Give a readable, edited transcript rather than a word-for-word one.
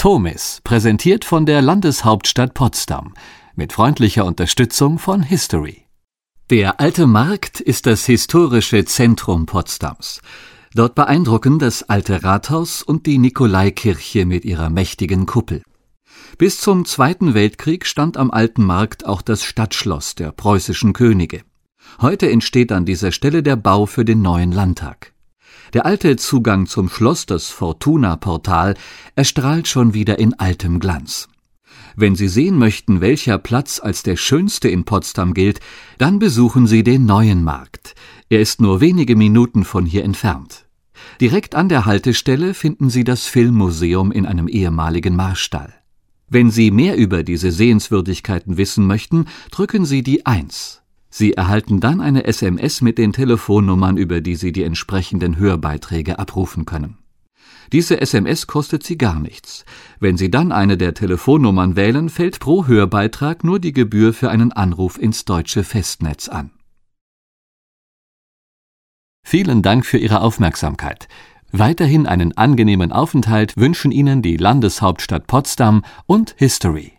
Tomis, präsentiert von der Landeshauptstadt Potsdam, mit freundlicher Unterstützung von History. Der Alte Markt ist das historische Zentrum Potsdams. Dort beeindrucken das Alte Rathaus und die Nikolaikirche mit ihrer mächtigen Kuppel. Bis zum Zweiten Weltkrieg stand am Alten Markt auch das Stadtschloss der preußischen Könige. Heute entsteht an dieser Stelle der Bau für den neuen Landtag. Der alte Zugang zum Schloss, das Fortuna-Portal, erstrahlt schon wieder in altem Glanz. Wenn Sie sehen möchten, welcher Platz als der schönste in Potsdam gilt, dann besuchen Sie den Neuen Markt. Er ist nur wenige Minuten von hier entfernt. Direkt an der Haltestelle finden Sie das Filmmuseum in einem ehemaligen Marstall. Wenn Sie mehr über diese Sehenswürdigkeiten wissen möchten, drücken Sie die 1. Sie erhalten dann eine SMS mit den Telefonnummern, über die Sie die entsprechenden Hörbeiträge abrufen können. Diese SMS kostet Sie gar nichts. Wenn Sie dann eine der Telefonnummern wählen, fällt pro Hörbeitrag nur die Gebühr für einen Anruf ins deutsche Festnetz an. Vielen Dank für Ihre Aufmerksamkeit. Weiterhin einen angenehmen Aufenthalt wünschen Ihnen die Landeshauptstadt Potsdam und History.